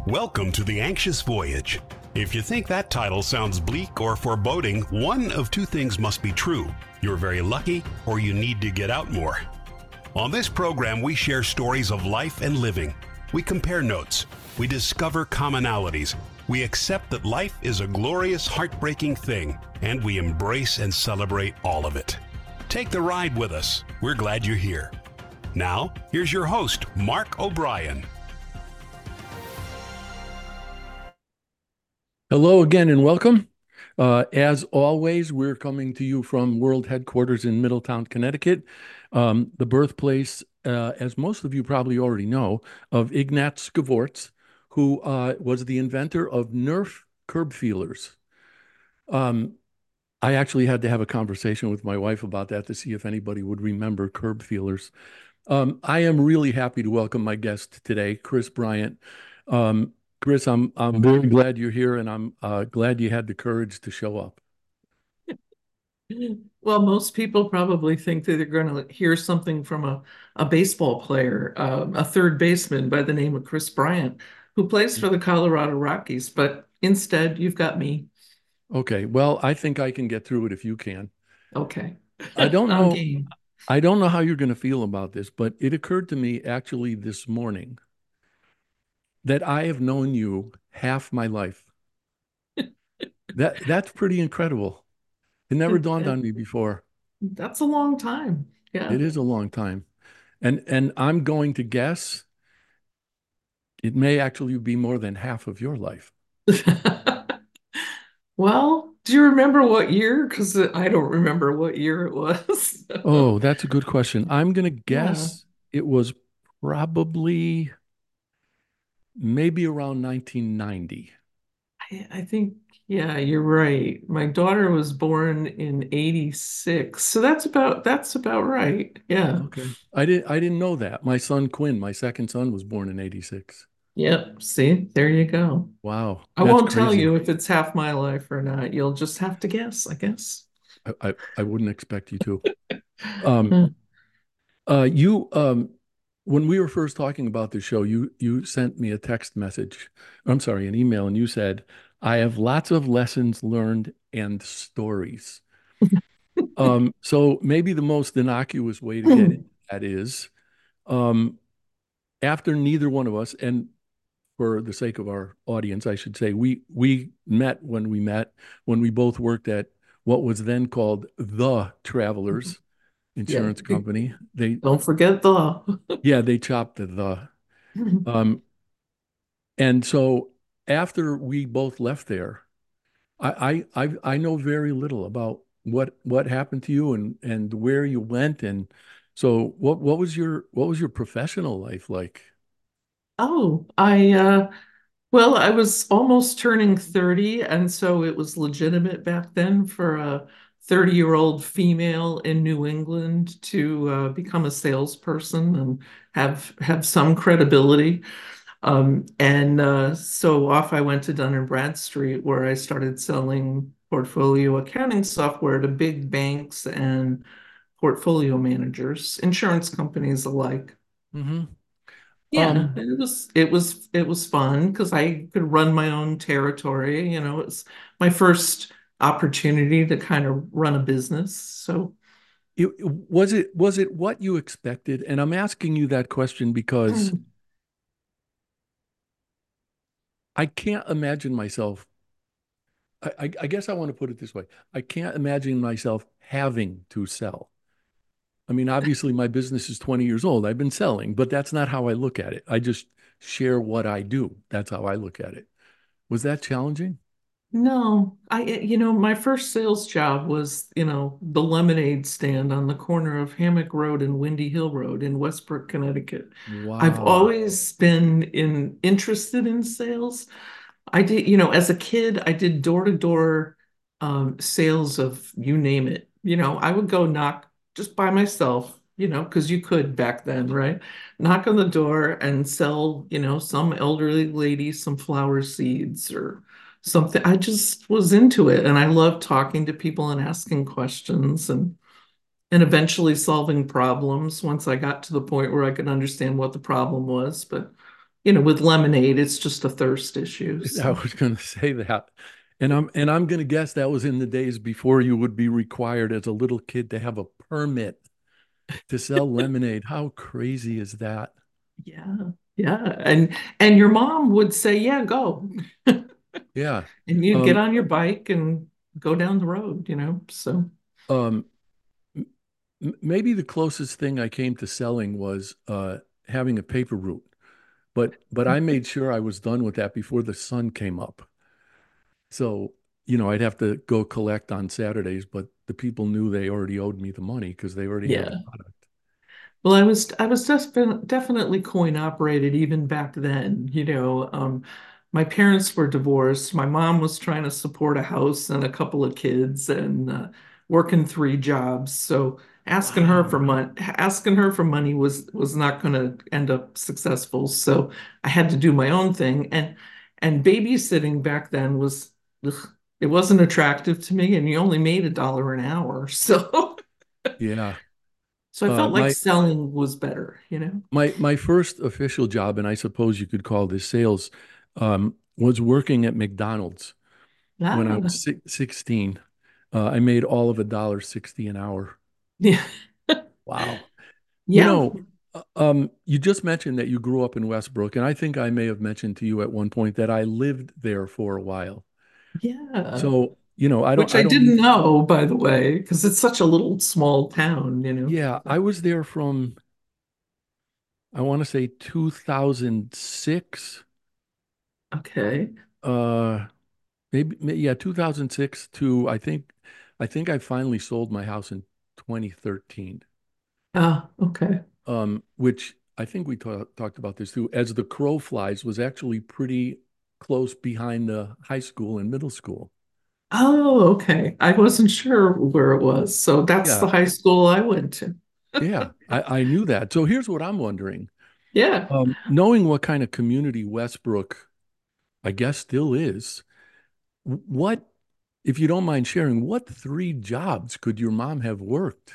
Welcome to The Anxious Voyage. If you think that title sounds bleak or foreboding, one of two things must be true. You're very lucky, or you need to get out more. On this program, we share stories of life and living. We compare notes. We discover commonalities. We accept that life is a glorious, heartbreaking thing, and we embrace and celebrate all of it. Take the ride with us. We're glad you're here. Now, here's your host, Mark O'Brien. Hello again and welcome. As always, we're coming to you from world headquarters in Middletown, Connecticut, the birthplace, as most of you probably already know, of Ignaz Skvorc, who was the inventor of Nerf curb feelers. I actually had to have a conversation with my wife about that to see if anybody would remember curb feelers. I am really happy to welcome my guest today, Chris Bryant. Chris, I'm very glad you're here, and I'm glad you had the courage to show up. Well, most people probably think that they're going to hear something from a baseball player, a third baseman by the name of Chris Bryant, who plays for the Colorado Rockies. But instead, you've got me. Okay, well, I think I can get through it if you can. Okay. I don't I'm know, game. I don't know how you're going to feel about this, but it occurred to me actually this morning that I have known you half my life. That's pretty incredible. It never dawned on me before. That's a long time. Yeah. It is a long time. And I'm going to guess it may actually be more than half of your life. Well, do you remember what year? Because I don't remember what year it was. Oh, that's a good question. I'm going to Yeah. guess it was probably maybe around 1990. I think, yeah, you're right. My daughter was born in 86. So that's about right. Yeah. Okay. I didn't know that. My son Quinn, my second son, was born in 86. Yep. See, there you go. Wow, I that's won't tell crazy. you if it's half my life or not. You'll just have to guess, I guess. I wouldn't expect you to. Um, Hmm. you when we were first talking about the show, you sent me a text message. I'm sorry, an email, and you said, "I have lots of lessons learned and stories." So maybe the most innocuous way to get into that is, um, after neither one of us, and for the sake of our audience, I should say, we met when we both worked at what was then called the Travelers Yeah. Insurance Company. They Don't forget the. Yeah, they chopped the. Um, and so after we both left there, I know very little about what happened to you and where you went. And so what was your professional life like? Oh, well, I was almost turning 30, and so it was legitimate back then for a 30-year-old female in New England to become a salesperson and have some credibility. And so off I went to Dun& and Bradstreet, where I started selling portfolio accounting software to big banks and portfolio managers, insurance companies alike. Hmm. Yeah, Um, it was fun because I could run my own territory. It's my first opportunity to kind of run a business. So, was it what you expected? And I'm asking you that question because I can't imagine myself. I guess I want to put it this way. I can't imagine myself having to sell. I mean, obviously, my business is 20 years old. I've been selling, but that's not how I look at it. I just share what I do. That's how I look at it. Was that challenging? no, my first sales job was, the lemonade stand on the corner of Hammock Road and Windy Hill Road in Westbrook, Connecticut. I've Wow. always been interested in sales. I did, as a kid, I did door-to-door sales of you name it. I would go knock just by myself, because you could back then, right? Knock on the door and sell, some elderly lady some flower seeds or something. I just was into it, and I loved talking to people and asking questions and eventually solving problems once I got to the point where I could understand what the problem was. But with lemonade, it's just a thirst issue. I So was going to say that. And I'm going to guess that was in the days before you would be required as a little kid to have a permit to sell lemonade. How crazy is that? yeah, yeah. And your mom would say, yeah, go. Yeah. And you'd get Um, on your bike and go down the road. So um, Maybe the closest thing I came to selling was having a paper route, but I made sure I was done with that before the sun came up. So, I'd have to go collect on Saturdays, but the people knew they already owed me the money because they already had the yeah. product. Well, I was just definitely coin operated even back then. My parents were divorced. My mom was trying to support a house and a couple of kids and working three jobs. So Wow. asking her for money was not going to end up successful. So I had to do my own thing. And babysitting back then ugh, it wasn't attractive to me, and you only made $1 an hour. So Yeah. so I Uh, felt like my selling was better. my first official job, and I suppose you could call this sales, was working at McDonald's when I Ah, was 16. I made all of $1.60 an hour. yeah. Wow. Yeah. You just mentioned that you grew up in Westbrook, and I think I may have mentioned to you at one point that I lived there for a while. Yeah. So, Which I I don't didn't need, know, by the way, because it's such a little small town. yeah, I was there from, I want to say 2006, Okay. uh, yeah, 2006 to, I think I finally sold my house in 2013, Ah, okay. which I think we talked about this too. As the crow flies, was actually pretty close behind the high school and middle school. Oh, okay. I wasn't sure where it was. So that's the Yeah, high school I went to. yeah, I knew that. So here's what I'm wondering. Yeah. Knowing what kind of community Westbrook, I guess, still is, what, if you don't mind sharing, what three jobs could your mom have worked?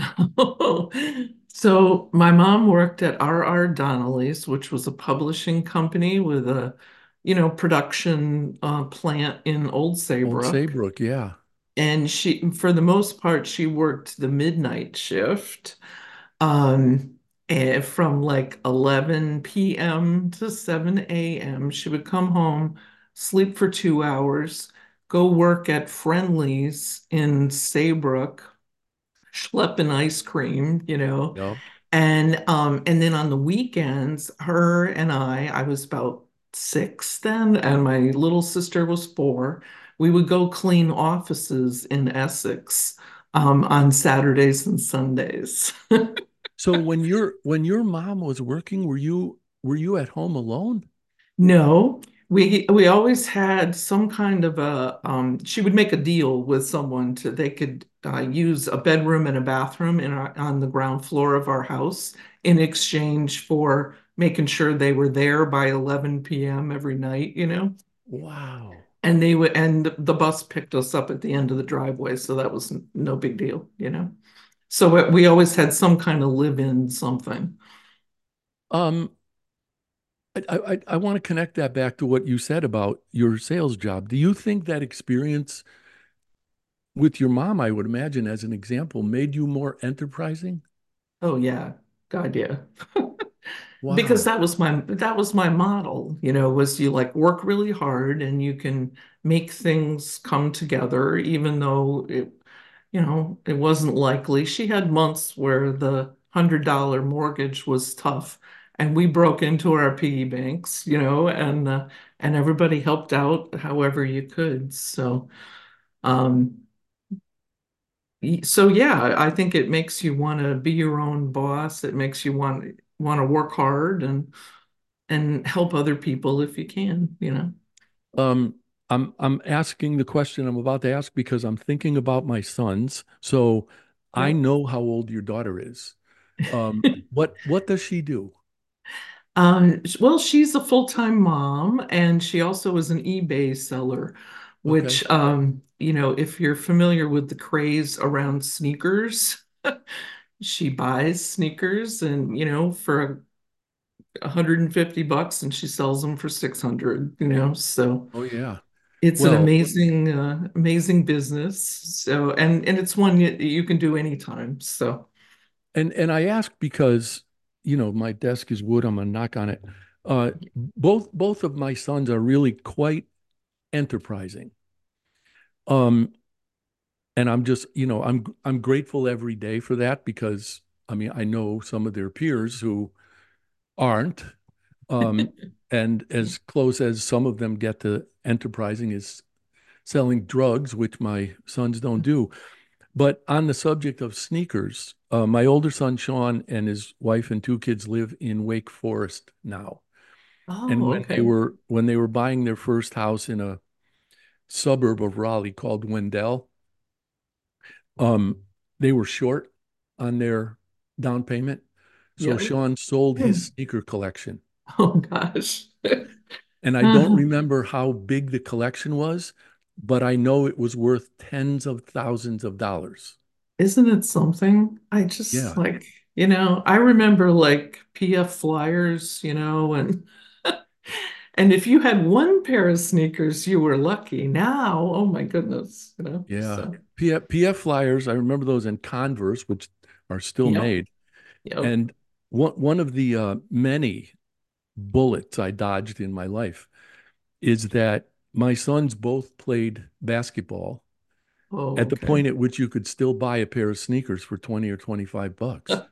So my mom worked at R.R. Donnelly's, which was a publishing company with a production plant in Old Old Saybrook. Saybrook, yeah. And for the most part, she worked the midnight shift, um, from like 11 p.m. to 7 a.m. She would come home, sleep for 2 hours, go work at Friendly's in Saybrook, schlepping ice cream. Yep. And then on the weekends, her and I was about 6 then, and my little sister was 4. We would go clean offices in Essex on Saturdays and Sundays. So when your mom was working, were you at home alone? No, we always had some kind of she would make a deal with someone they could use a bedroom and a bathroom on the ground floor of our house in exchange for making sure they were there by 11 p.m. every night. Wow. And the bus picked us up at the end of the driveway, so that was no big deal. So we always had some kind of live-in something. Um, I want to connect that back to what you said about your sales job. Do you think that experience with your mom, I would imagine, as an example, made you more enterprising? Oh yeah, God, yeah. Because Wow. that was my model, was you like work really hard and you can make things come together, even though it wasn't likely. She had months where the $100 mortgage was tough, and we broke into our piggy banks, and everybody helped out however you could. Um, so yeah, I think it makes you want to be your own boss. It makes you want to work hard and help other people if you can. Um, I'm asking the question I'm about to ask because I'm thinking about my sons. So I Yep. know how old your daughter is. What does she do? Well, she's a full-time mom, and she also is an eBay seller, Okay. which, if you're familiar with the craze around sneakers, she buys sneakers and, for $150 and she sells them for 600, so Oh yeah. it's an Well, amazing business. So, and it's one you can do anytime. So, and I ask because, my desk is wood. I'm gonna knock on it. Both of my sons are really quite enterprising. Um, and I'm just, I'm grateful every day for that because I mean, I know some of their peers who aren't. Um, and as close as some of them get to enterprising is selling drugs, which my sons don't do. But on the subject of sneakers, my older son Sean and his wife and two kids live in Wake Forest now. And oh, okay. when they were buying their first house in a suburb of Raleigh called Wendell, um, they were short on their down payment. So Yeah. Sean sold his sneaker collection. Oh gosh. And I don't remember how big the collection was, but I know it was worth tens of thousands of dollars. Isn't it something? I just Yeah. like, I remember like PF Flyers, and if you had one pair of sneakers, you were lucky. Now, oh my goodness, Yeah. so PF Flyers, I remember those in Converse, which are still yep, made. yep. And one of the many bullets I dodged in my life is that my sons both played basketball Oh, at the okay. point at which you could still buy a pair of sneakers for 20 or 25 bucks.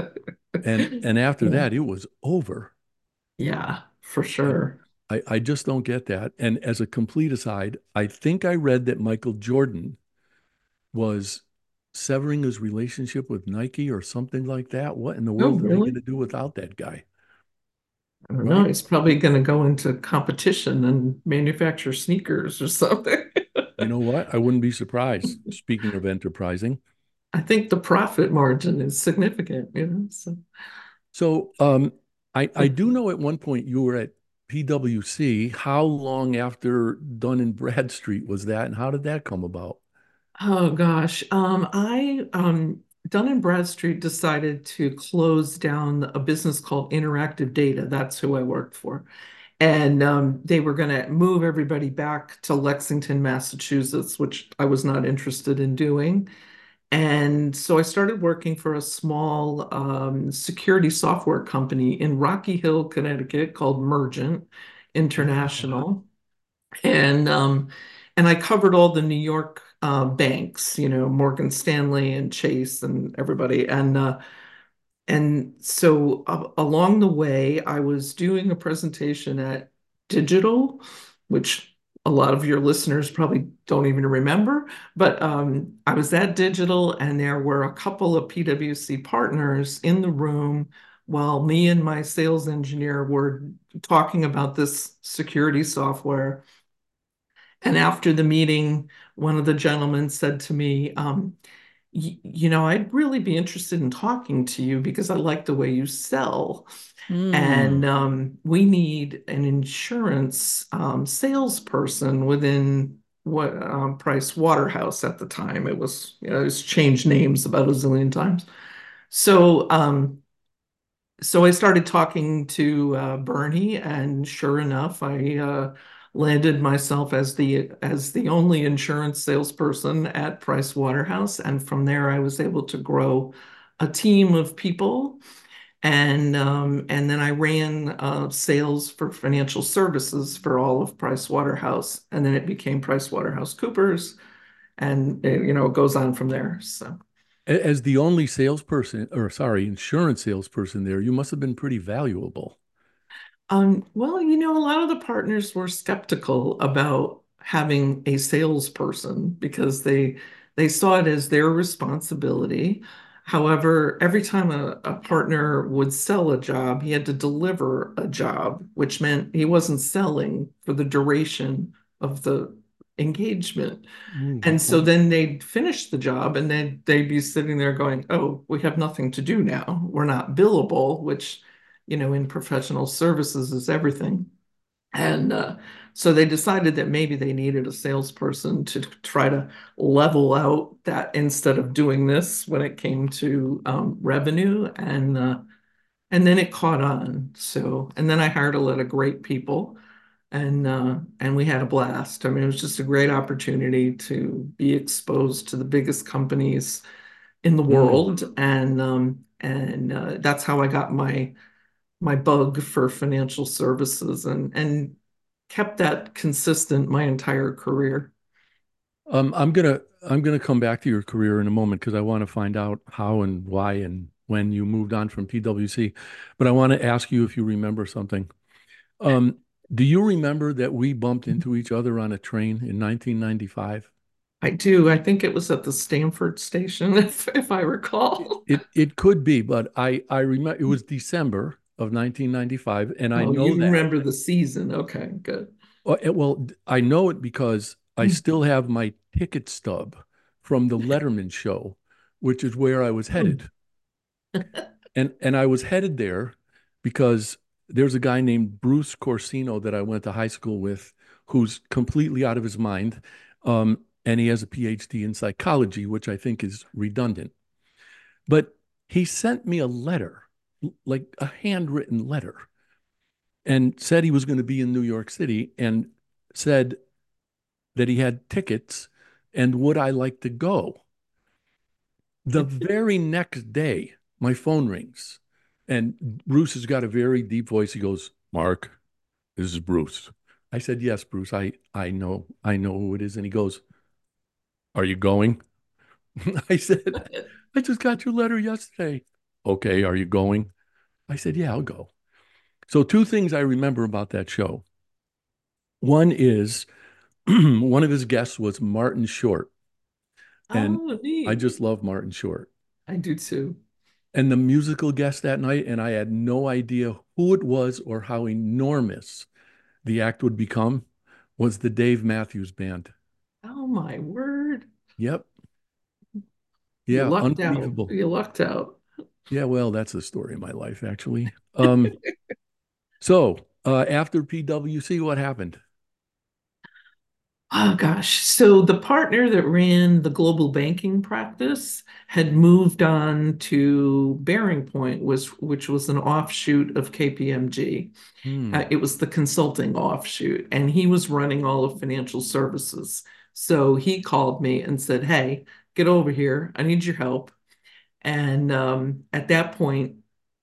And after Yeah, that, it was over. yeah, for And sure. I just don't get that. And as a complete aside, I think I read that Michael Jordan was severing his relationship with Nike or something like that. What in the Oh, world are they going really? to do without that guy? I don't know. Right? He's probably going to go into competition and manufacture sneakers or something. You know what? I wouldn't be surprised. Speaking of enterprising. I think the profit margin is significant, so. So I do know at one point you were at PwC. How long after Dun and Bradstreet was that, and how did that come about? Oh gosh. I Dun and Bradstreet decided to close down a business called Interactive Data. That's who I worked for. And they were going to move everybody back to Lexington, Massachusetts, which I was not interested in doing. And so I started working for a small security software company in Rocky Hill, Connecticut called Mergent Oh, International. And I covered all the New York banks, Morgan Stanley and Chase and everybody. And so along the way, I was doing a presentation at Digital, which a lot of your listeners probably don't even remember. But I was at Digital, and there were a couple of PwC partners in the room while me and my sales engineer were talking about this security software. And after the meeting, one of the gentlemen said to me, I'd really be interested in talking to you because I like the way you sell. And hmm. we need an insurance salesperson within what Price Waterhouse at the time. It's changed names about a zillion times. So so I started talking to Bernie, and sure enough, I landed myself as the only insurance salesperson at Price Waterhouse, and from there, I was able to grow a team of people, and then I ran sales for financial services for all of Price Waterhouse, and then it became Price Waterhouse Coopers, and it goes on from there. So. As the only salesperson, or sorry, insurance salesperson there, you must have been pretty valuable. Well, a lot of the partners were skeptical about having a salesperson because they saw it as their responsibility. However, every time a partner would sell a job, he had to deliver a job, which meant he wasn't selling for the duration of the engagement. Ooh, And good so point. then they'd finish the job and then they'd be sitting there going, "Oh, we have nothing to do now. We're not billable," which, in professional services is everything. And so they decided that maybe they needed a salesperson to try to level out that instead of doing this when it came to revenue. and then it caught on. So, and then I hired a lot of great people, and we had a blast. I mean, it was just a great opportunity to be exposed to the biggest companies in the Mm. world, and that's how I got my bug for financial services, and kept that consistent my entire career. I'm gonna come back to your career in a moment because I want to find out how and why and when you moved on from PwC. But I want to ask you if you remember something. Um, do you remember that we bumped into each other on a train in 1995? I do. I think it was at the Stanford station, if I recall. It could be, but I remember it was December of 1995, and I Oh, know you that. remember the season. Okay, good. Well, I know it because I still have my ticket stub from the Letterman show, which is where I was headed. And I was headed there because there's a guy named Bruce Corsino that I went to high school with who's completely out of his mind. And he has a PhD in psychology, which I think is redundant. But he sent me a letter, like a handwritten letter, and said he was going to be in New York City and said that he had tickets and would I like to go? The very next day, my phone rings and Bruce has got a very deep voice. He goes, Mark, this is Bruce. I said, yes, Bruce, I know who it is. And he goes, are you going? I said, I just got your letter yesterday. Okay, are you going? I said, yeah, I'll go. So two things I remember about that show. One is one of his guests was Martin Short, and Oh, I neat. just love Martin Short. I do too. And the musical guest that night, and I had no idea who it was or how enormous the act would become, was the Dave Matthews Band. Oh my word. Yep. You Yeah, lucked out. unbelievable. You lucked out. Yeah, well, that's the story of my life, actually. So after PwC, what happened? Oh gosh. So the partner that ran the global banking practice had moved on to Bearing Point, which was an offshoot of KPMG. Hmm. It was the consulting offshoot, and he was running all of financial services. So he called me and said, "Hey, get over here. I need your help." And at that point,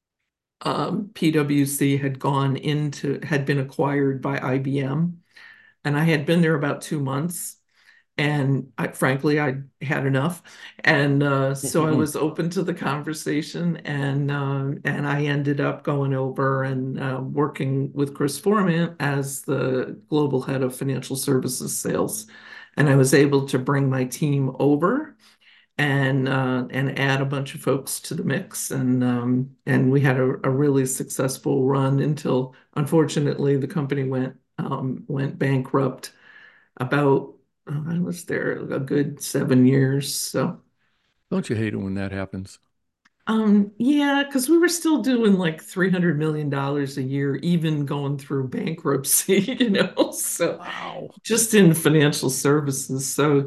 PwC had been acquired by IBM, and I had been there about 2 months. And frankly, I had enough, and so I was open to the conversation, and I ended up going over and working with Chris Foreman as the global head of financial services sales, and I was able to bring my team over and add a bunch of folks to the mix, and we had a really successful run until unfortunately the company went bankrupt about I was there a good 7 years. So, Don't you hate it when that happens? yeah, because we were still doing like $300 million a year, even going through bankruptcy, So Wow. just in financial services. So,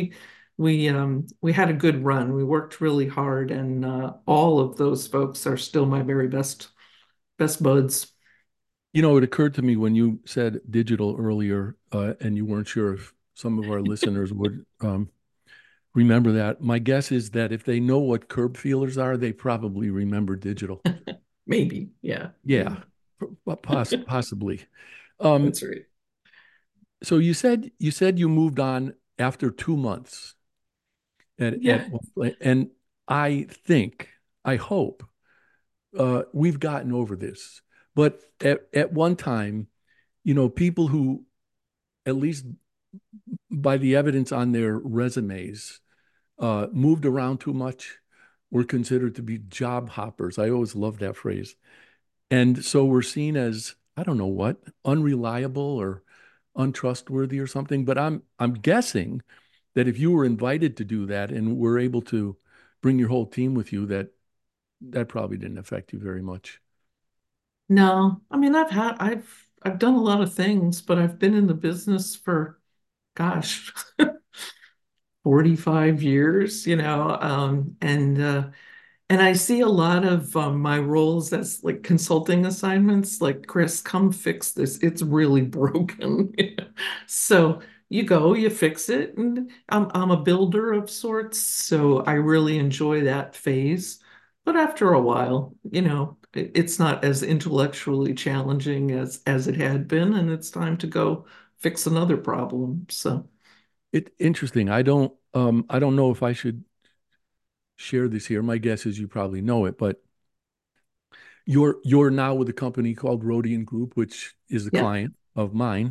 we had a good run. We worked really hard, and all of those folks are still my very best buds. It occurred to me when you said digital earlier, and you weren't sure if some of our listeners would remember that. My guess is that if they know what curb feelers are, they probably remember digital. Maybe, yeah, Yeah, maybe. possibly. Um, That's right. so you said you moved on after 2 months at Yeah. one point, and I hope we've gotten over this. But at one time, people who, at least by the evidence on their resumes, moved around too much were considered to be job hoppers. I always loved that phrase. And so we're seen as, I don't know what, unreliable or untrustworthy or something. But I'm guessing that if you were invited to do that and were able to bring your whole team with you, that probably didn't affect you very much. No, I mean I've done a lot of things, but I've been in the business for gosh, 45 years, and And I see a lot of my roles as like consulting assignments, like, Chris, come fix this. It's really broken. So you go, you fix it, and I'm a builder of sorts, so I really enjoy that phase. But after a while, it's not as intellectually challenging as it had been, and it's time to go fix another problem. So Interesting. I don't know if I should share this here. My guess is you probably know it, but you're now with a company called Rodian Group, which is a yeah. client of mine.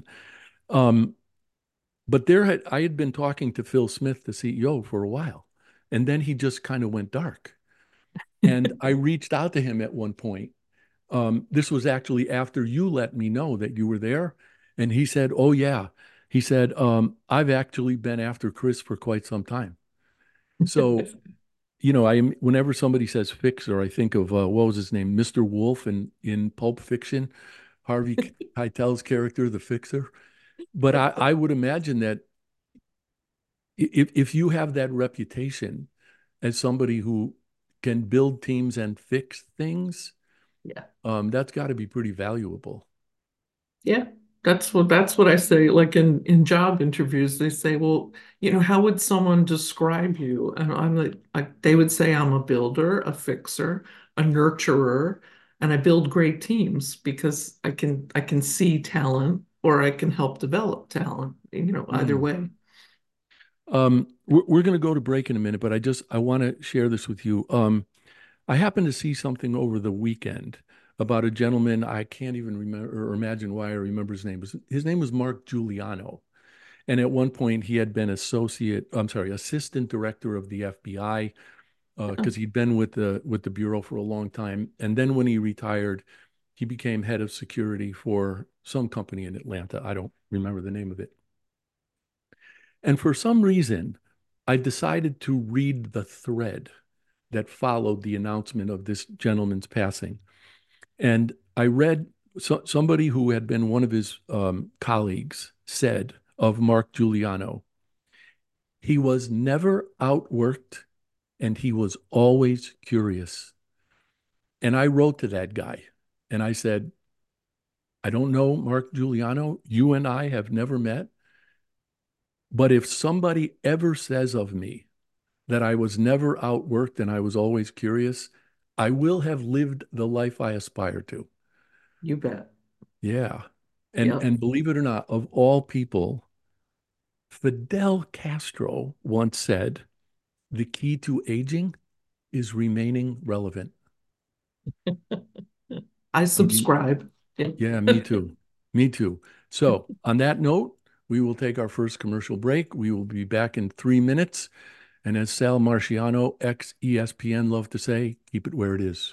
But I had been talking to Phil Smith, the CEO, for a while, and then he just kind of went dark. And I reached out to him at one point. This was actually after you let me know that you were there, and he said, "Oh yeah," he said, "I've actually been after Chris for quite some time." So, whenever somebody says fixer, I think of what was his name, Mr. Wolf in Pulp Fiction, Harvey Keitel's character, the fixer. But I would imagine that if you have that reputation as somebody who can build teams and fix things, Yeah. that's got to be pretty valuable. Yeah, that's what I say. Like in job interviews, they say, "Well, how would someone describe you?" And I'm like they would say, "I'm a builder, a fixer, a nurturer, and I build great teams because I can see talent or I can help develop talent, either Mm. way." We're going to go to break in a minute, but I want to share this with you. I happened to see something over the weekend about a gentleman. I can't even remember or imagine why I remember his name. His name was Mark Giuliano. And at one point he had been assistant director of the FBI, Oh, because he'd been with the Bureau for a long time. And then when he retired, he became head of security for some company in Atlanta. I don't remember the name of it. And for some reason, I decided to read the thread that followed the announcement of this gentleman's passing. And I read somebody who had been one of his colleagues said of Mark Giuliano, he was never outworked and he was always curious. And I wrote to that guy and I said, I don't know Mark Giuliano. You and I have never met. But if somebody ever says of me that I was never outworked and I was always curious, I will have lived the life I aspire to. you bet. Yeah. And Yep. and believe it or not, of all people, Fidel Castro once said, the key to aging is remaining relevant. I I mean, subscribe. Yeah. yeah, me too. Me too. So, on that note, we will take our first commercial break. We will be back in 3 minutes. And as Sal Marciano, ex ESPN, loved to say, keep it where it is.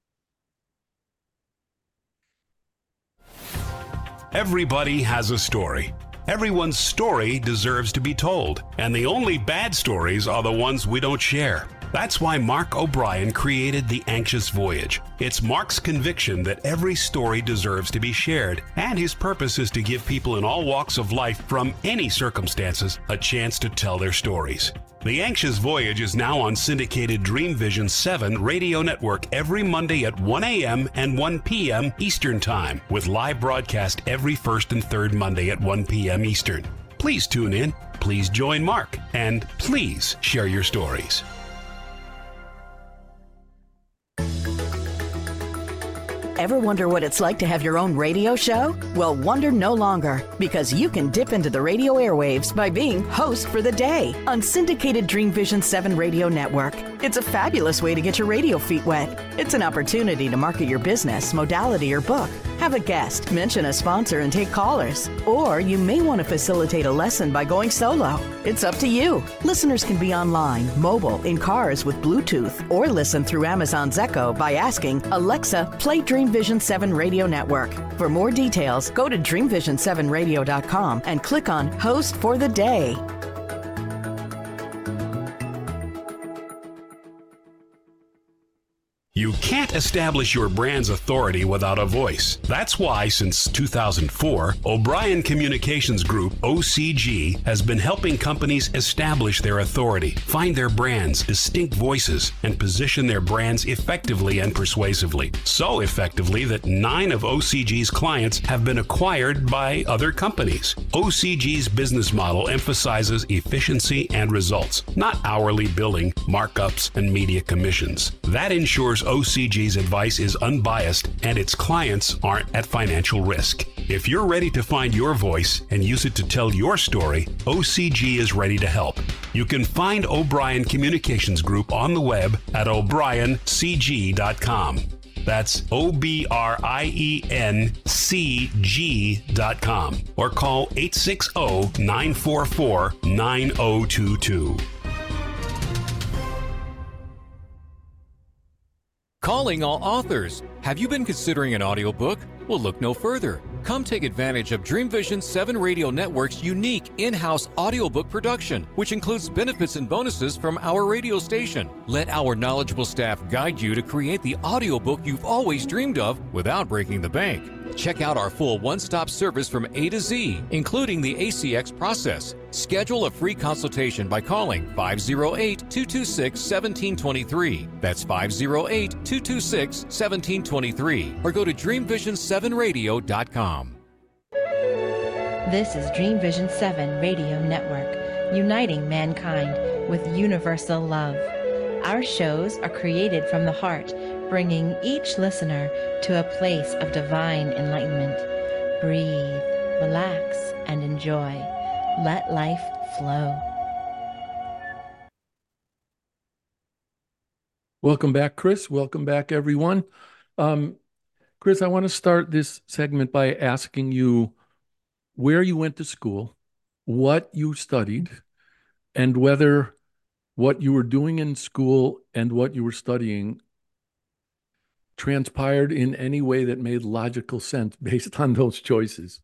Everybody has a story. Everyone's story deserves to be told, and the only bad stories are the ones we don't share. That's why Mark O'Brien created The Anxious Voyage. It's Mark's conviction that every story deserves to be shared, and his purpose is to give people in all walks of life from any circumstances a chance to tell their stories. The Anxious Voyage is now on syndicated Dream Vision 7 radio network every Monday at 1 a.m. and 1 p.m. Eastern Time, with live broadcast every first and third Monday at 1 p.m. Eastern. Please tune in, please join Mark, and please share your stories. Ever wonder what it's like to have your own radio show? Well, wonder no longer, because you can dip into the radio airwaves by being host for the day on syndicated Dream Vision 7 radio network. It's a fabulous way to get your radio feet wet. It's an opportunity to market your business, modality, or book. Have a guest, mention a sponsor, and take callers. Or you may want to facilitate a lesson by going solo. It's up to you. Listeners can be online, mobile, in cars with Bluetooth, or listen through Amazon's Echo by asking, Alexa, play Dream Vision 7 Radio Network. For more details, go to dreamvision7radio.com and click on Host for the Day. You can't can't establish your brand's authority without a voice. That's why, since 2004, O'Brien Communications Group, OCG, has been helping companies establish their authority, find their brands, distinct voices, and position their brands effectively and persuasively. So effectively that 9 of OCG's clients have been acquired by other companies. OCG's business model emphasizes efficiency and results, not hourly billing, markups, and media commissions. That ensures OCG's advice is unbiased and its clients aren't at financial risk. If you're ready to find your voice and use it to tell your story, OCG is ready to help. You can find O'Brien Communications Group on the web at o'briencg.com. That's OBRIENCG.com, or call 860-944-9022. Calling all authors. Have you been considering an audiobook? Well, look no further. Come take advantage of Dream Vision 7 Radio Network's unique in-house audiobook production, which includes benefits and bonuses from our radio station. Let our knowledgeable staff guide you to create the audiobook you've always dreamed of without breaking the bank. Check out our full one-stop service from A to Z, including the ACX process. Schedule a free consultation by calling 508-226-1723. That's 508-226-1723. Or go to dreamvision7radio.com. This is Dream Vision 7 Radio Network, uniting mankind with universal love. Our shows are created from the heart, bringing each listener to a place of divine enlightenment. Breathe, relax, and enjoy. Let life flow. Welcome back, Chris. Welcome back, everyone. Chris, I want to start this segment by asking you where you went to school, what you studied, and whether what you were doing in school and what you were studying transpired in any way that made logical sense based on those choices.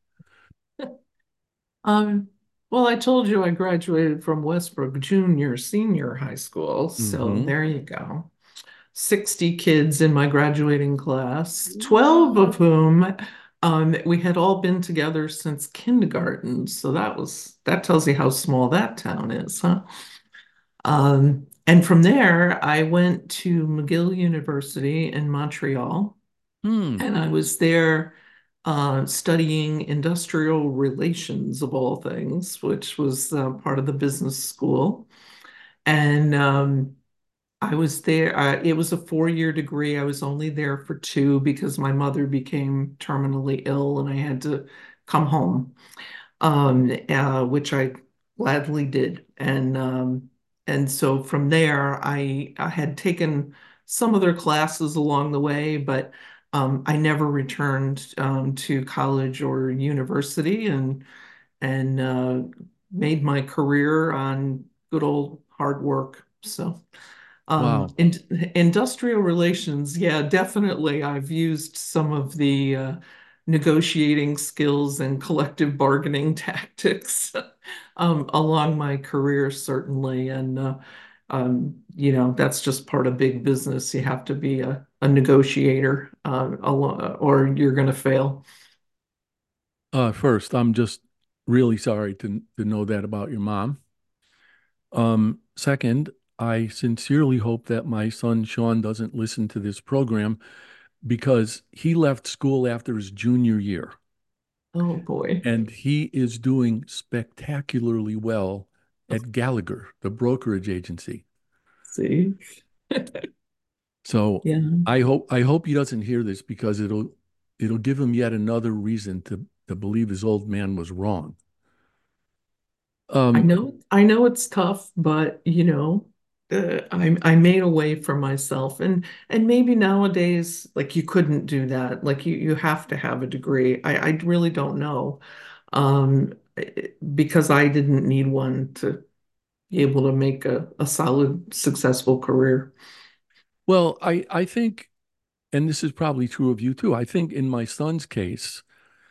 Well, I told you I graduated from Westbrook Senior High School, so there you go. 60 kids in my graduating class, 12 of whom we had all been together since kindergarten. So that tells you how small that town is, huh? And from there, I went to McGill University in Montreal, and I was there studying industrial relations, of all things, which was part of the business school. And I was there. It was a 4-year degree. I was only there for 2 because my mother became terminally ill and I had to come home, which I gladly did. And so from there, I had taken some other classes along the way, but I never returned to college or university, and made my career on good old hard work. So. Wow. Industrial relations, yeah, definitely. I've used some of the negotiating skills and collective bargaining tactics along my career, certainly. And, that's just part of big business. You have to be a negotiator or you're going to fail. First, I'm just really sorry to know that about your mom. Second, I sincerely hope that my son Sean doesn't listen to this program because he left school after his junior year. Oh, boy. And he is doing spectacularly well at Gallagher, the brokerage agency. See? So yeah. I hope he doesn't hear this because it'll give him yet another reason to believe his old man was wrong. I know it's tough, but I made a way for myself, and maybe nowadays, like, you couldn't do that. Like, you have to have a degree. I really don't know, because I didn't need one to be able to make a solid, successful career. Well, I think, and this is probably true of you too, I think in my son's case,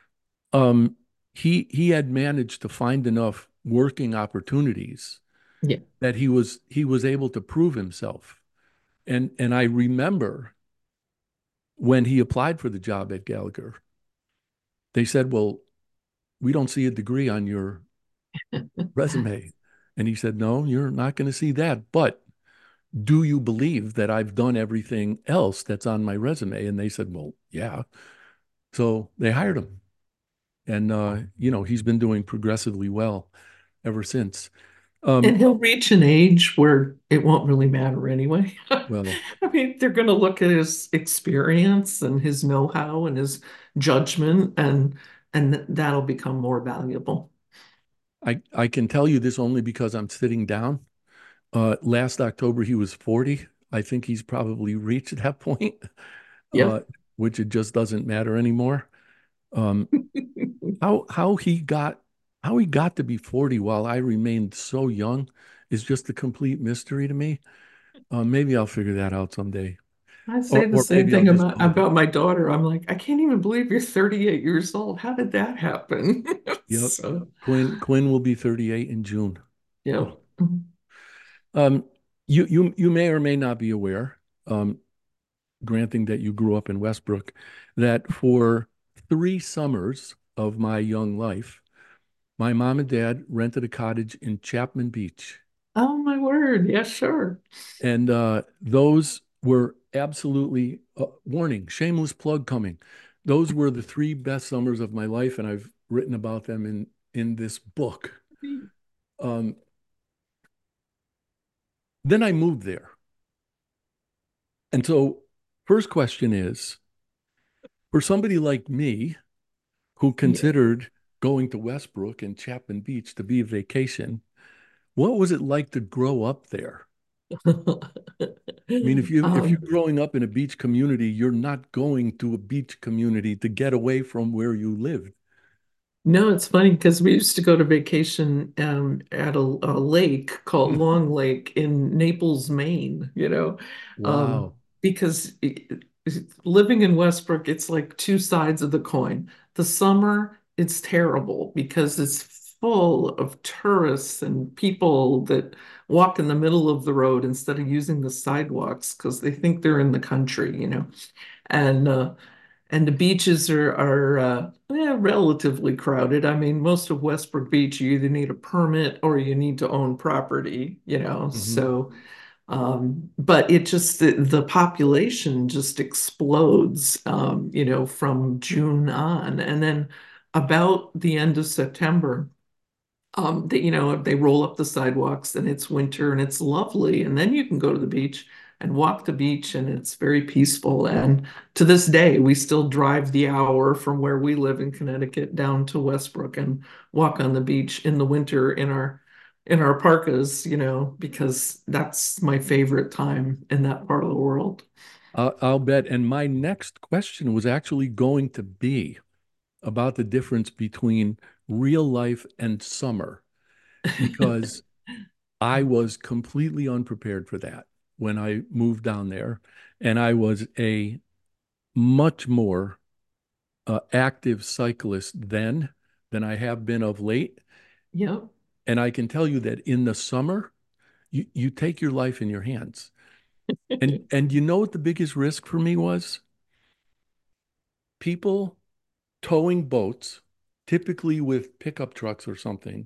he had managed to find enough working opportunities that he was able to prove himself. And I remember when he applied for the job at Gallagher, they said, well, we don't see a degree on your resume. And he said, no, you're not going to see that. But do you believe that I've done everything else that's on my resume? And they said, well, yeah. So they hired him. And, he's been doing progressively well ever since. And he'll reach an age where it won't really matter anyway. Well, I mean, they're going to look at his experience and his know-how and his judgment, and that'll become more valuable. I can tell you this only because I'm sitting down. Last October, he was 40. I think he's probably reached that point, Yeah. which it just doesn't matter anymore. Um, how he got to be 40 while I remained so young is just a complete mystery to me. Maybe I'll figure that out someday. I say the Or same maybe I'll thing just about my daughter. I'm like, I can't even believe you're 38 years old. How did that happen? Yep. So, Quinn will be 38 in June. yeah. Um, you may or may not be aware, granting that you grew up in Westbrook, that for 3 summers of my young life, my mom and dad rented a cottage in Chapman Beach. Oh my word. Yeah, sure. And those were absolutely, warning, shameless plug coming. Those were the 3 best summers of my life, and I've written about them in this book. Um, then I moved there. And so, first question is, for somebody like me who Yeah. considered going to Westbrook and Chapman Beach to be a vacation, what was it like to grow up there? I mean, if you're Um, growing up in a beach community, you're not going to a beach community to get away from where you lived. no, it's funny because we used to go to vacation at a lake called Long Lake in Naples, Maine, Wow. because living in Westbrook, it's like two sides of the coin. The summer, it's terrible because it's full of tourists and people that walk in the middle of the road instead of using the sidewalks because they think they're in the country. And and the beaches are relatively crowded. I mean, most of Westbrook Beach, you either need a permit or you need to own property. Hmm. So, but the population just explodes, from June on. And then about the end of September, they roll up the sidewalks and it's winter and it's lovely. And then you can go to the beach and walk the beach and it's very peaceful. And to this day, we still drive the hour from where we live in Connecticut down to Westbrook and walk on the beach in the winter in our parkas, because that's my favorite time in that part of the world. I'll bet. And my next question was actually going to be about the difference between real life and summer, because I was completely unprepared for that when I moved down there. And I was a much more active cyclist then than I have been of late. Yep. And I can tell you that in the summer, you take your life in your hands. And you know what the biggest risk for me was? People towing boats, typically with pickup trucks or something,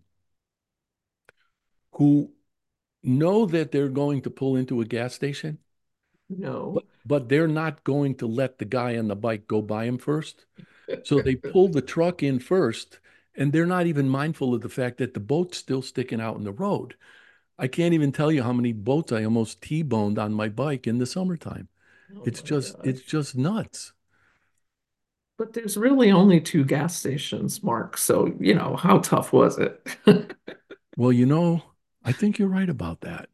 who know that they're going to pull into a gas station, No. but they're not going to let the guy on the bike go by him first. So they pull the truck in first, and they're not even mindful of the fact that the boat's still sticking out in the road. I can't even tell you how many boats I almost T-boned on my bike in the summertime. Oh It's my just it's gosh. just nuts. But there's really only two gas stations, Mark. So, how tough was it? Well, I think you're right about that.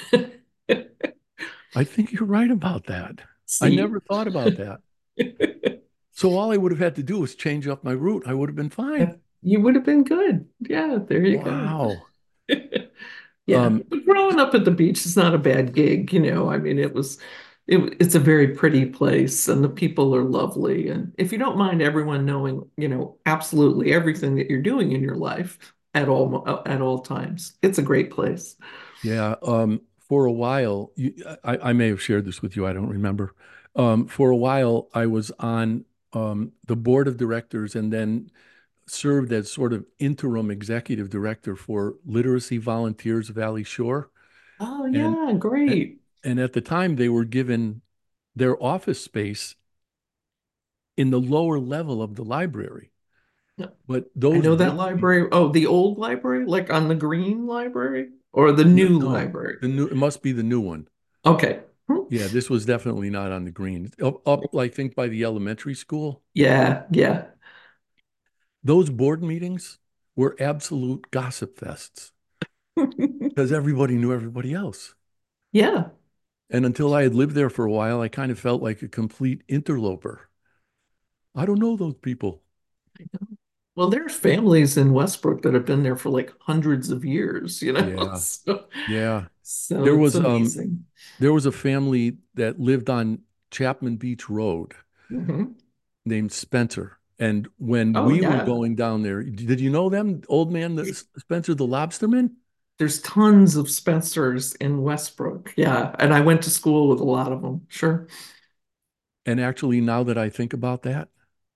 I think you're right about that. I See? never thought about that. So all I would have had to do was change up my route. I would have been fine. You would have been good. Yeah, there you go. Wow. Yeah, Um, but growing up at the beach is not a bad gig. I mean, it's a very pretty place and the people are lovely. And if you don't mind everyone knowing, absolutely everything that you're doing in your life at all times, it's a great place. yeah. For a while, I may have shared this with you. I don't remember. For a while, I was on the board of directors and then served as sort of interim executive director for Literacy Volunteers Valley Shore. Oh, And, yeah, great. and at the time, they were given their office space in the lower level of the library. Yep. But I those know that board library. Oh, the old library, like on the green library or the new no, library? it must be the new one. Okay. Yeah, this was definitely not on the green. Up, I think, by the elementary school. Yeah, yeah. Those board meetings were absolute gossip fests because everybody knew everybody else. Yeah. And until I had lived there for a while, I kind of felt like a complete interloper. I don't know those people. Well, there's families in Westbrook that have been there for like hundreds of years, you know. Yeah, So, yeah. so There it's was amazing. there was a family that lived on Chapman Beach Road Hmm. named Spencer. And when Oh, we were yeah. going down there, did you know them? Old man, Spencer the lobsterman? There's tons of Spencers in Westbrook. Yeah. And I went to school with a lot of them. Sure. And actually, now that I think about that,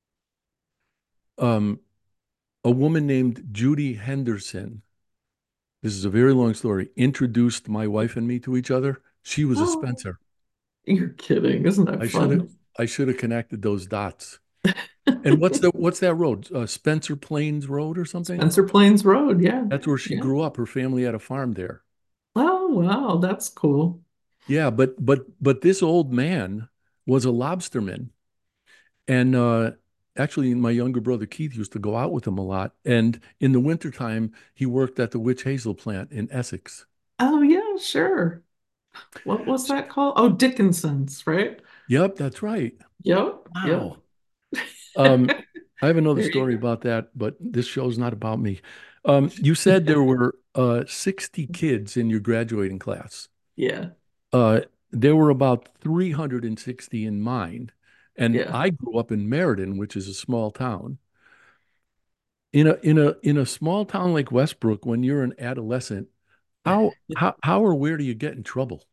um, a woman named Judy Henderson, this is a very long story, introduced my wife and me to each other. She was a Oh, Spencer. you're kidding. Isn't that I should have fun? I should have connected those dots. And what's that road? Spencer Plains Road or something? Spencer Plains Road. Yeah. That's where she Yeah. grew up. Her family had a farm there. Oh, wow. That's cool. Yeah, but this old man was a lobsterman, and actually, my younger brother Keith used to go out with him a lot. And in the wintertime, he worked at the Witch Hazel plant in Essex. Oh, yeah, sure. What was that called? Oh, Dickinson's, right? Yep, that's right. Yep. Yep. Wow. I have another There you story go. about that, but this show's not about me. You said there were 60 kids in your graduating class. Yeah. Uh, there were about 360 in mine. And Yeah. I grew up in Meriden, which is a small town. In a small town like Westbrook, when you're an adolescent, how or where do you get in trouble?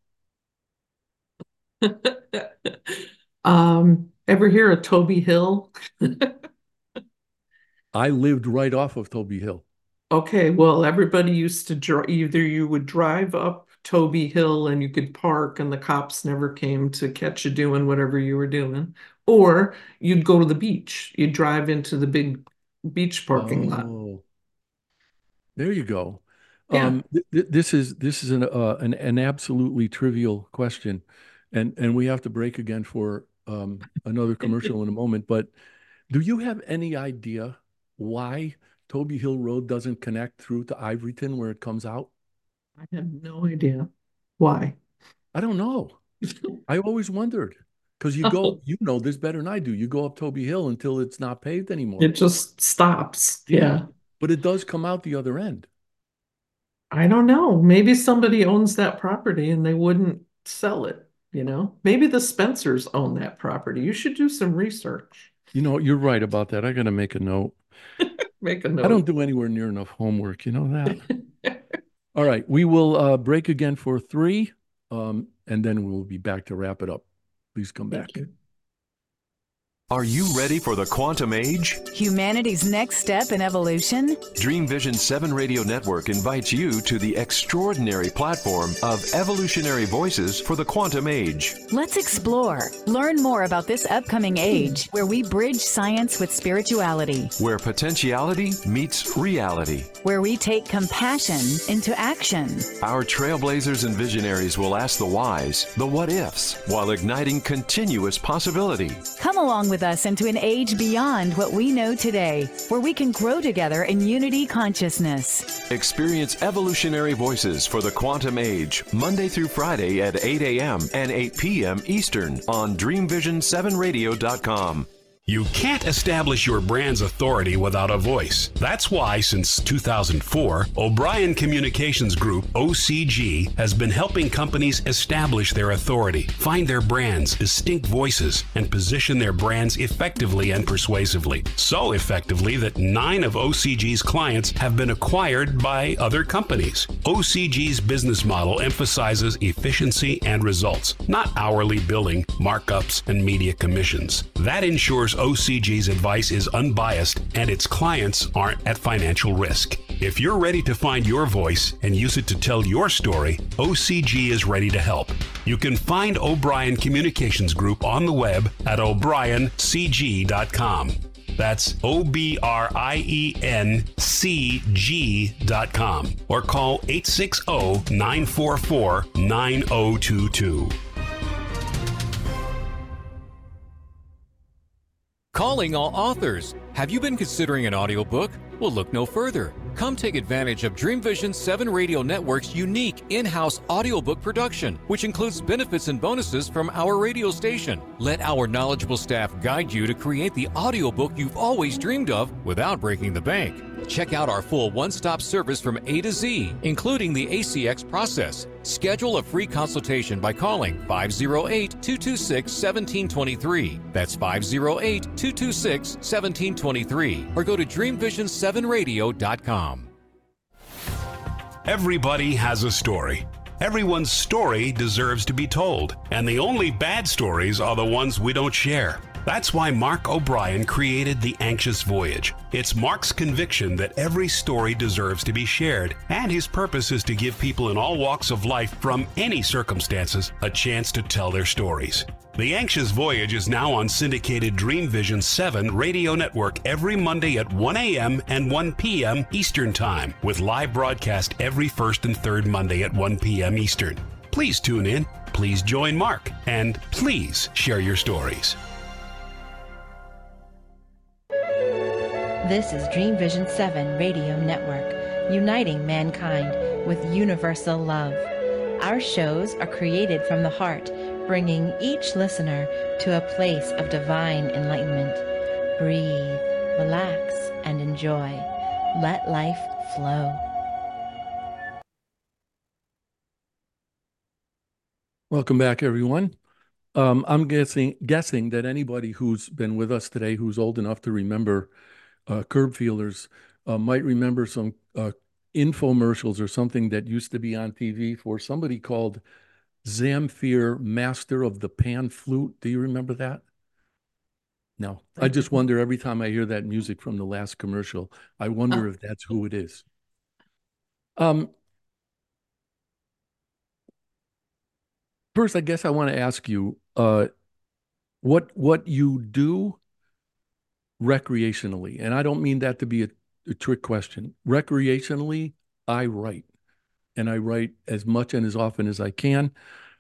Ever hear of Toby Hill? I lived right off of Toby Hill. Okay, well, everybody used to drive, either you would drive up Toby Hill and you could park and the cops never came to catch you doing whatever you were doing, or you'd go to the beach. You'd drive into the big beach parking lot. Oh, there you go. Yeah. This is an absolutely trivial question, and we have to break again for another commercial in a moment. But do you have any idea why Toby Hill Road doesn't connect through to Ivoryton where it comes out? I have no idea why. I don't know. I always wondered because you know this better than I do. You go up Toby Hill until it's not paved It anymore. just stops. Yeah, Yeah. but it does come out the other end. I don't know. Maybe somebody owns that property and they wouldn't sell it, you know? Maybe the Spencers own that property. You should do some research. You know, you're right about that. I got to make a note. Make a I don't note. do anywhere near enough homework. You know that. All right, we will break again for 3, and then we'll be back to wrap it up. Please come back. Thank you. Are you ready for the quantum age? Humanity's next step in evolution? Dream Vision 7 Radio Network invites you to the extraordinary platform of evolutionary voices for the quantum age. Let's explore. Learn more about this upcoming age where we bridge science with spirituality, Where potentiality meets reality. where we take compassion into action. Our trailblazers and visionaries will ask the whys, the what ifs, while igniting continuous possibility. Come along with us into an age beyond what we know today, where we can grow together in unity consciousness. Experience evolutionary voices for the quantum age, Monday through Friday at 8 a.m. and 8 p.m. Eastern on DreamVision7Radio.com. You can't establish your brand's authority without a voice. That's why, since 2004, O'Brien Communications Group, OCG, has been helping companies establish their authority, find their brand's distinct voices, and position their brands effectively and persuasively. So effectively that 9 of OCG's clients have been acquired by other companies. OCG's business model emphasizes efficiency and results, not hourly billing, markups, and media commissions. That ensures OCG's advice is unbiased and its clients aren't at financial risk. If you're ready to find your voice and use it to tell your story, OCG is ready to help. You can find O'Brien Communications Group on the web at o'briencg.com. That's OBRIENCG.com, or call 860-944-9022. Calling all authors. Have you been considering an audiobook? Well, look no further. Come take advantage of Dream Vision 7 Radio Network's unique in-house audiobook production, which includes benefits and bonuses from our radio station. Let our knowledgeable staff guide you to create the audiobook you've always dreamed of without breaking the bank. Check out our full one-stop service from A to Z, including the ACX process. Schedule a free consultation by calling 508-226-1723. That's 508-226-1723. Or go to dreamvision7radio.com. Everybody has a story. Everyone's story deserves to be told, and the only bad stories are the ones we don't share. That's why Mark O'Brien created The Anxious Voyage. It's Mark's conviction that every story deserves to be shared, and his purpose is to give people in all walks of life from any circumstances a chance to tell their stories. The Anxious Voyage is now on syndicated Dream Vision 7 radio network every Monday at 1 a.m. and 1 p.m. Eastern Time, with live broadcast every first and third Monday at 1 p.m. Eastern. Please tune in, please join Mark, and please share your stories. This is Dream Vision 7 Radio Network, uniting mankind with universal love. Our shows are created from the heart, bringing each listener to a place of divine enlightenment. Breathe, relax, and enjoy. Let life flow. Welcome back, everyone. I'm guessing that anybody who's been with us today, who's old enough to remember Curb Feelers, might remember some infomercials or something that used to be on TV for somebody called Zamfir, Master of the Pan Flute. Do you remember that? No. I just wonder every time I hear that music from the last commercial, I wonder if that's who it is. First, I guess I want to ask you what you do recreationally, and I don't mean that to be a trick question. Recreationally, I write, and I write as much and as often as I can.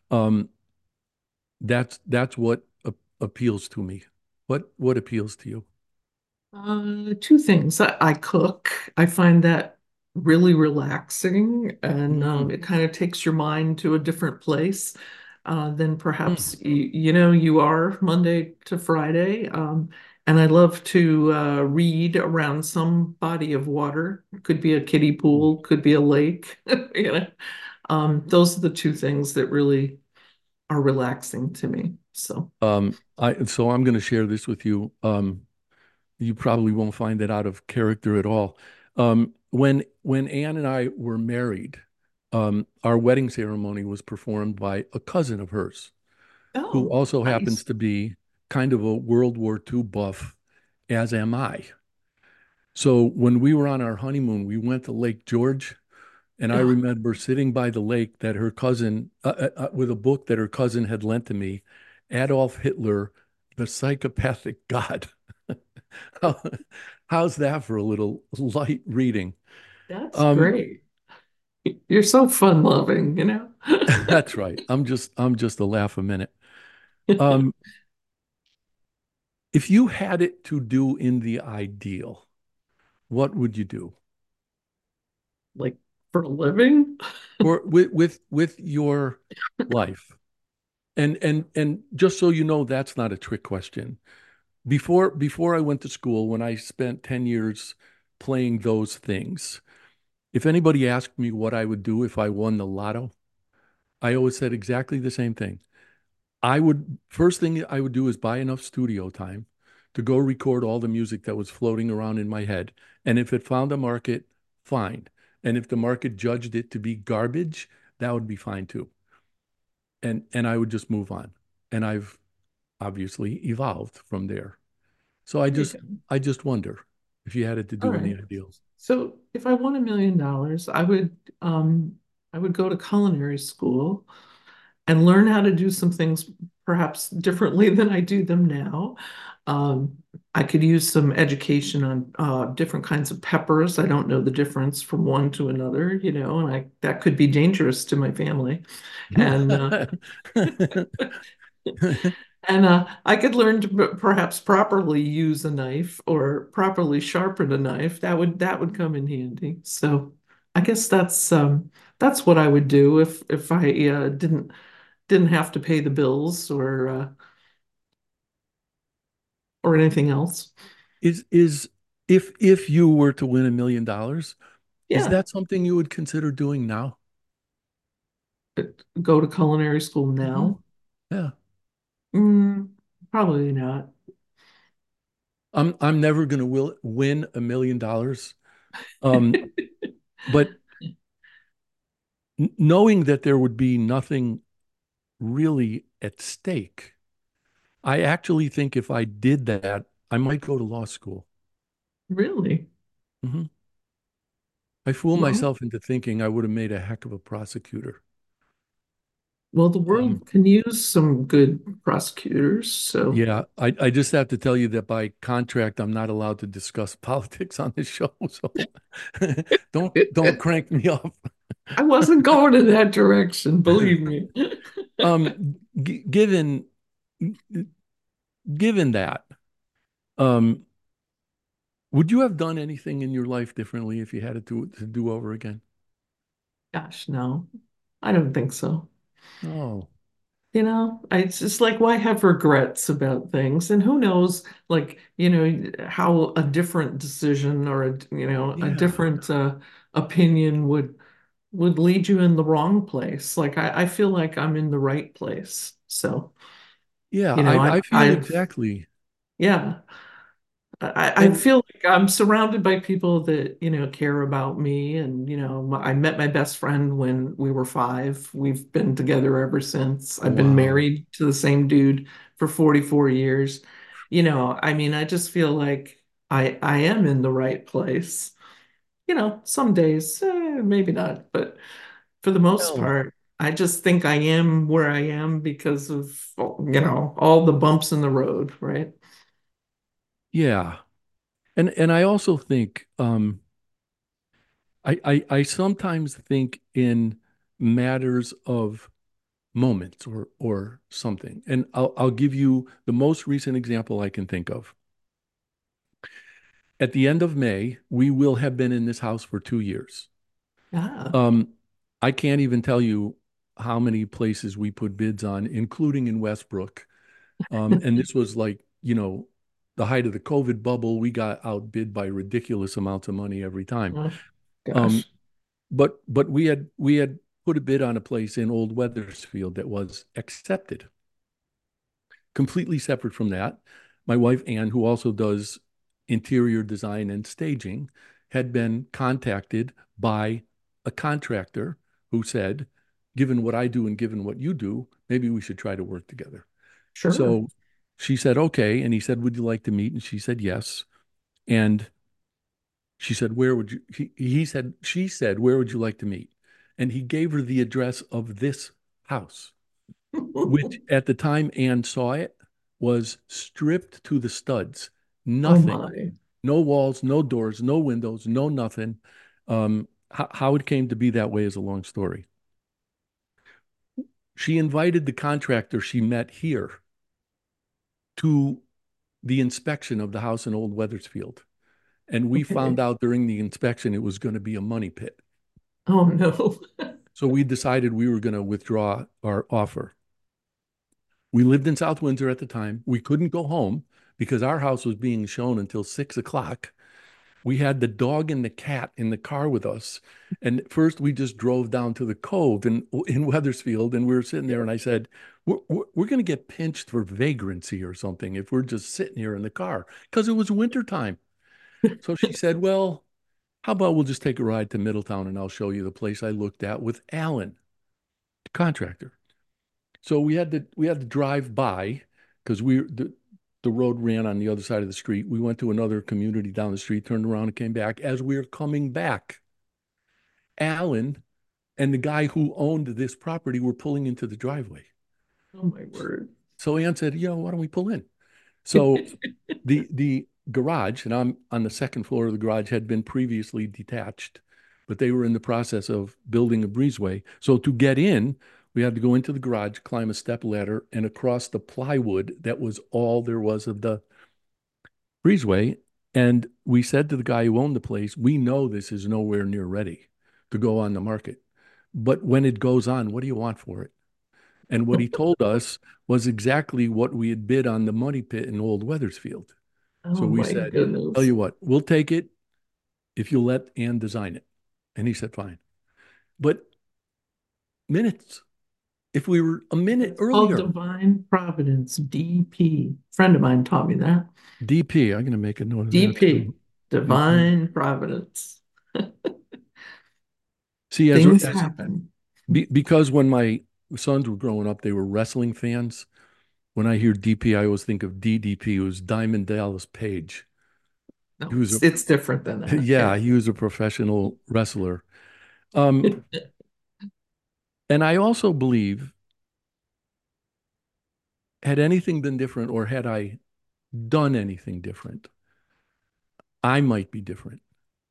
That's what appeals to me. What appeals to you? Two things. I cook. I find that really relaxing, and it kind of takes your mind to a different place than perhaps you are Monday to Friday. And I love to read around some body of water. It could be a kiddie pool, could be a lake. Those are the two things that really are relaxing to me. So, I'm going to share this with you. You probably won't find it out of character at all. When Ann and I were married, our wedding ceremony was performed by a cousin of hers, who also happens to be kind of a World War II buff, as am I. So when we were on our honeymoon, we went to Lake George, and I remember sitting by the lake that her cousin, with a book that her cousin had lent to me, Adolf Hitler, The Psychopathic God. How's that for a little light reading? That's great. You're so fun-loving, That's right. I'm just a laugh a minute. If you had it to do in the ideal, what would you do? Like for a living? Or with your life? And just so you know, that's not a trick question. before I went to school, when I spent 10 years playing those things, if anybody asked me what I would do if I won the lotto, I always said exactly the same thing. First thing I would do is buy enough studio time to go record all the music that was floating around in my head. And if it found a market, fine. And if the market judged it to be garbage, that would be fine too. And I would just move on. And I've obviously evolved from there. So I just wonder if you had it to All do in right. the ideal. So if I won $1 million, I would go to culinary school and learn how to do some things perhaps differently than I do them now. Um, I could use some education on different kinds of peppers. I don't know the difference from one to another, and that could be dangerous to my family. And I could learn to perhaps properly use a knife or properly sharpen a knife. That would come in handy. So I guess that's what I would do if I didn't have to pay the bills or anything else. Is if you were to win $1 million, is Yeah, that something you would consider doing now? go to culinary school Hmm. now. Yeah. Mm, probably not. I'm never going to win $1 million. Um, but knowing that there would be nothing really at stake, I actually think if I did that, I might go to law school. Really? Hmm. I fool Well, myself into thinking I would have made a heck of a prosecutor. well, the Um, world can use some good prosecutors, so. yeah, I just have to tell you that by contract, I'm not allowed to discuss politics on this show. So don't crank me up. I wasn't going in that direction, believe me. Given that, um, would you have done anything in your life differently if you had it to do over again? Gosh, no, I don't think so. Oh, It's just like, why have regrets about things? And who knows, like, how a different decision or a yeah. different opinion would lead you in the wrong place. Like, I feel like I'm in the right place. So, Yeah, you know, I feel I've, exactly. yeah. I And feel like I'm surrounded by people that, care about me. And, I met my best friend when we were 5. We've been together ever since. I've been wow. married to the same dude for 44 years. I mean, I just feel like I am in the right place. Some days, maybe not, but for the most Well, part, I just think I am where I am because of, all the bumps in the road, right? yeah. And I also think I sometimes think in matters of moments or something. And I'll give you the most recent example I can think of. At the end of May, we will have been in this house for 2 years. Yeah. Um, I can't even tell you how many places we put bids on, including in Westbrook. And this was like, the height of the COVID bubble. We got outbid by ridiculous amounts of money every time. Oh, Um, gosh. but we had put a bid on a place in Old Weathersfield that was accepted. Completely separate from that, my wife Ann, who also does interior design and staging, had been contacted by a contractor who said, given what I do and given what you do, maybe we should try to work together. Sure. So she said, okay. And he said, would you like to meet? And she said, yes. And she said, where would you, he said, she said, where would you like to meet? And he gave her the address of this house, which at the time Anne saw it was stripped to the studs. Oh Nothing, my. no walls, no doors, no windows, no nothing. How it came to be that way is a long story. She invited the contractor she met here to the inspection of the house in Old Weathersfield. And we Okay. found out during the inspection it was going to be a money pit. Oh no. So we decided we were going to withdraw our offer. We lived in South Windsor at the time. We couldn't go home because our house was being shown until 6 o'clock. We had the dog and the cat in the car with us. And first we just drove down to the cove in Weathersfield, and we were sitting there, and I said, we're going to get pinched for vagrancy or something if we're just sitting here in the car, because it was wintertime. So she said, well, how about we'll just take a ride to Middletown and I'll show you the place I looked at with Alan, the contractor. So we had to drive by, because the road ran on the other side of the street. We went to another community down the street, turned around and came back. As we were coming back, Alan and the guy who owned this property were pulling into the driveway. Oh my word. So Ann said, why don't we pull in? So the garage, and I'm on the second floor of the garage, had been previously detached, but they were in the process of building a breezeway. So to get in, we had to go into the garage, climb a step ladder, and across the plywood that was all there was of the breezeway. And we said to the guy who owned the place, we know this is nowhere near ready to go on the market, but when it goes on, what do you want for it? And what he told us was exactly what we had bid on the money pit in Old Weathersfield. So Oh we my said, goodness. tell you what, we'll take it if you'll let Ann design it. And he said, fine. But minutes, if we were a minute It's called earlier. Divine Providence, DP. Friend of mine taught me that. DP, I'm going to make a note of that DP, too. Divine Providence. See, Things happen. because when my sons were growing up, they were wrestling fans. When I hear DP, I always think of DDP, who's Diamond Dallas Page. No, He was it's different than that. yeah, he was a professional wrestler. And I also believe, had anything been different, or had I done anything different, I might be different.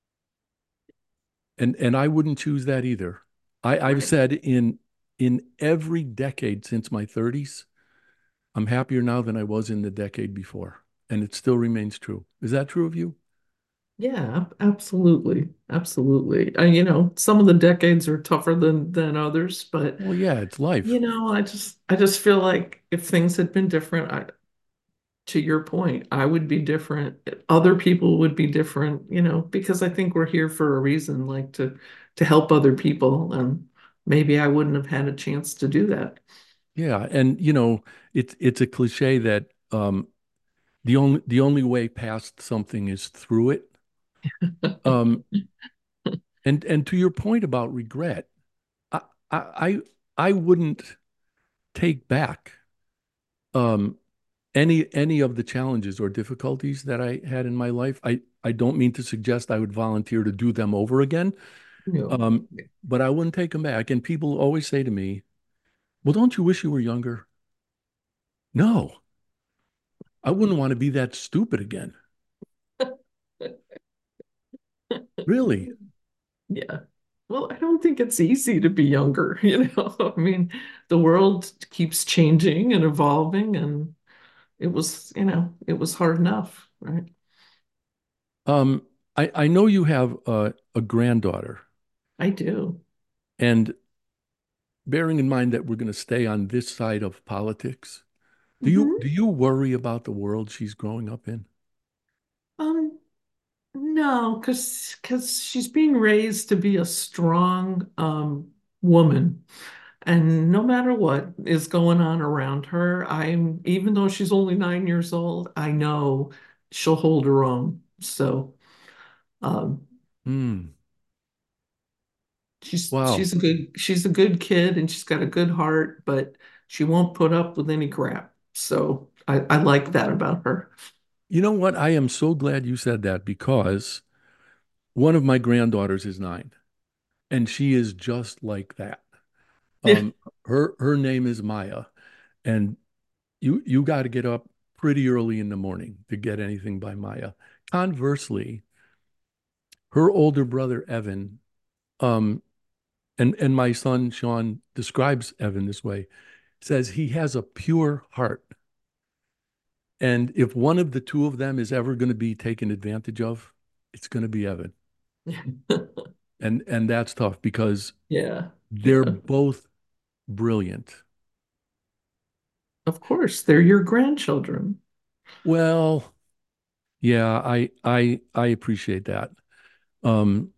And I wouldn't choose that either. I've said in every decade since my 30s, I'm happier now than I was in the decade before. And it still remains true. Is that true of you? Yeah, absolutely. Absolutely. Some of the decades are tougher than others, but Well, yeah, it's life. I just feel like if things had been different, to your point, I would be different. Other people would be different, because I think we're here for a reason, like to help other people, and maybe I wouldn't have had a chance to do that. Yeah, and it's a cliche that the only way past something is through it. Um, and to your point about regret, I I I wouldn't take back um any of the challenges or difficulties that I had in my life. I don't mean to suggest I would volunteer to do them over again, No. um, but I wouldn't take them back. And people always say to me, "Well, don't you wish you were younger?" No, I wouldn't want to be that stupid again. Really? Yeah. Well, I don't think it's easy to be younger, I mean, the world keeps changing and evolving, and it was hard enough, right? Um, I know you have a granddaughter, I do. and bearing in mind that we're going to stay on this side of politics, do you Mhm. do you worry about the world she's growing up in? Um, no, because she's being raised to be a strong woman. And no matter what is going on around her, even though she's only 9 years old, I know she'll hold her own. So um, Hmm. she's Wow. she's a good kid, and she's got a good heart, but she won't put up with any crap. So I like that about her. You know what? I am so glad you said that, because one of my granddaughters is 9, and she is just like that. Yeah. Um, her name is Maya, and you got to get up pretty early in the morning to get anything by Maya. Conversely, her older brother Evan, um, and my son Sean describes Evan this way, says he has a pure heart. And if one of the two of them is ever going to be taken advantage of, it's going to be Evan. And that's tough, because Yeah. they're Yeah. both brilliant. Of course, they're your grandchildren. Well, yeah, I appreciate that. Um,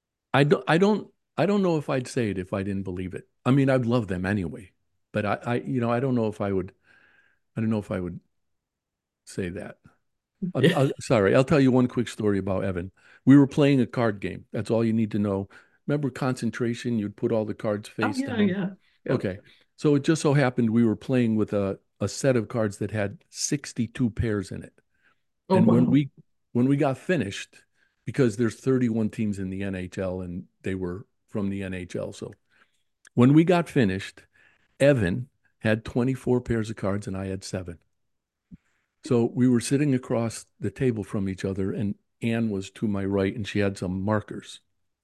I don't know if I'd say it if I didn't believe it. I mean, I'd love them anyway, but I don't know if I would. I don't know if I would say that. Sorry, I'll tell you one quick story about Evan. We were playing a card game. That's all you need to know. Remember concentration? You'd put all the cards Oh face yeah, down. yeah. Yep. Okay. So it just so happened we were playing with a set of cards that had 62 pairs in it. Oh And wow. when we got finished, because there's 31 teams in the NHL and they were from the NHL. So when we got finished, Evan had 24 pairs of cards and I had 7. So we were sitting across the table from each other, and Anne was to my right, and she had some markers.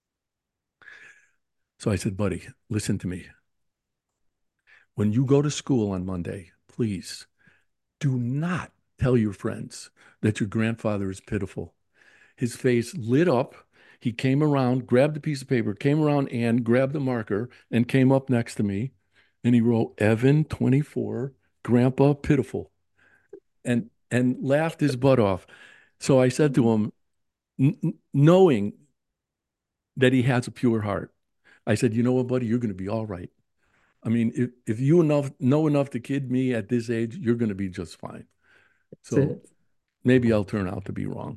So I said, buddy, listen to me. When you go to school on Monday, please do not tell your friends that your grandfather is pitiful. His face lit up. He came around, grabbed a piece of paper, came around and grabbed a marker and came up next to me. And he wrote, Evan, 24, Grandpa pitiful. And laughed his butt off. So I said to him, knowing that he has a pure heart, I said, you know what, buddy, you're going to be all right. I mean, if you know enough to kid me at this age, you're going to be just fine. So maybe I'll turn out to be wrong.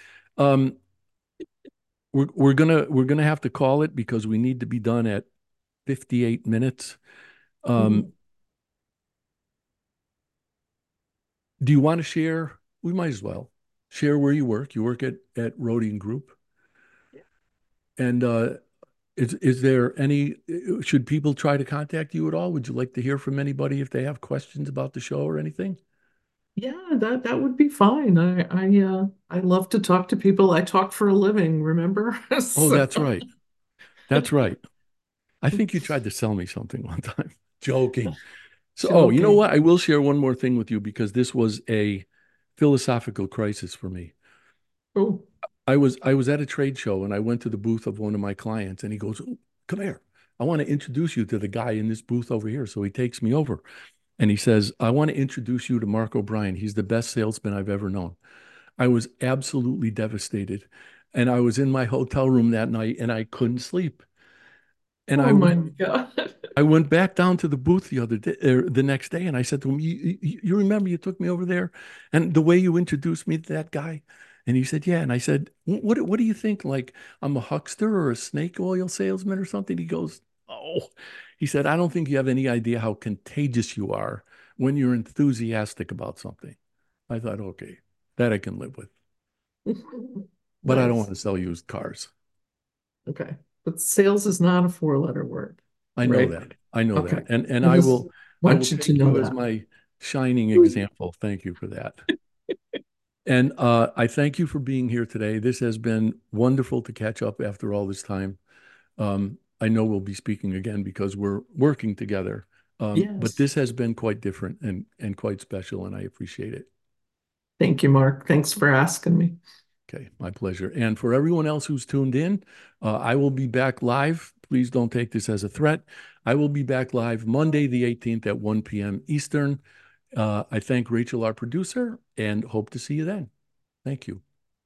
We're gonna have to call it because we need to be done at 58 minutes. Do you want to share? We might as well share where you work. You work at Rodian Group. And is there any, should people try to contact you at all? Would you like to hear from anybody if they have questions about the show or anything? Yeah, that would be fine. I love to talk to people. I talk for a living, remember? Oh, that's right. That's right. I think you tried to sell me something one time. Joking. So, oh, you know what? I will share one more thing with you because this was a philosophical crisis for me. Oh. I was at a trade show and I went to the booth of one of my clients and he goes, come here. I want to introduce you to the guy in this booth over here. So he takes me over and he says, I want to introduce you to Mark O'Brien. He's the best salesman I've ever known. I was absolutely devastated. And I was in my hotel room that night and I couldn't sleep. And my God. I went back down to the booth the other day, the next day, and I said to him, you remember you took me over there and the way you introduced me to that guy? And he said, yeah. And I said, what do you think? Like I'm a huckster or a snake oil salesman or something? He goes, oh, he said, I don't think you have any idea how contagious you are when you're enthusiastic about something. I thought, okay, that I can live with. But nice. I don't want to sell used cars. Okay. But sales is not a 4-letter word. I know that. I know that. And I will take you as my shining example. Thank you for that. And I thank you for being here today. This has been wonderful to catch up after all this time. I know we'll be speaking again because we're working together. Yes. But this has been quite different and quite special, and I appreciate it. Thank you, Mark. Thanks for asking me. Okay, my pleasure. And for everyone else who's tuned in, I will be back live. Please don't take this as a threat. I will be back live Monday, the 18th at 1 p.m. Eastern. I thank Rachel, our producer, and hope to see you then. Thank you.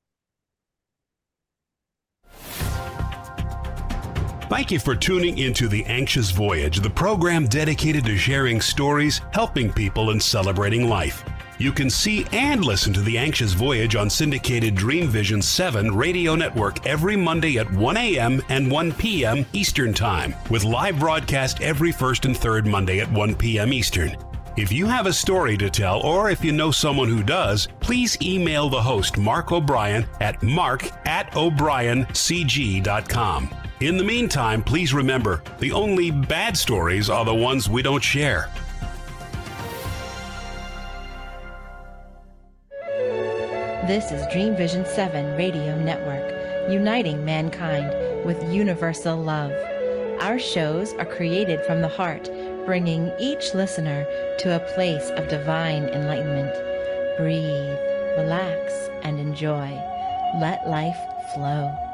Thank you for tuning into The Anxious Voyage, the program dedicated to sharing stories, helping people, and celebrating life. You can see and listen to The Anxious Voyage on syndicated Dream Vision 7 radio network every Monday at 1 a.m. and 1 p.m. Eastern Time, with live broadcast every first and third Monday at 1 p.m. Eastern. If you have a story to tell, or if you know someone who does, please email the host, Mark O'Brien, at mark@o'briencg.com. In the meantime, please remember, the only bad stories are the ones we don't share. This is Dream Vision 7 Radio Network, uniting mankind with universal love. Our shows are created from the heart, bringing each listener to a place of divine enlightenment. Breathe, relax, and enjoy. Let life flow.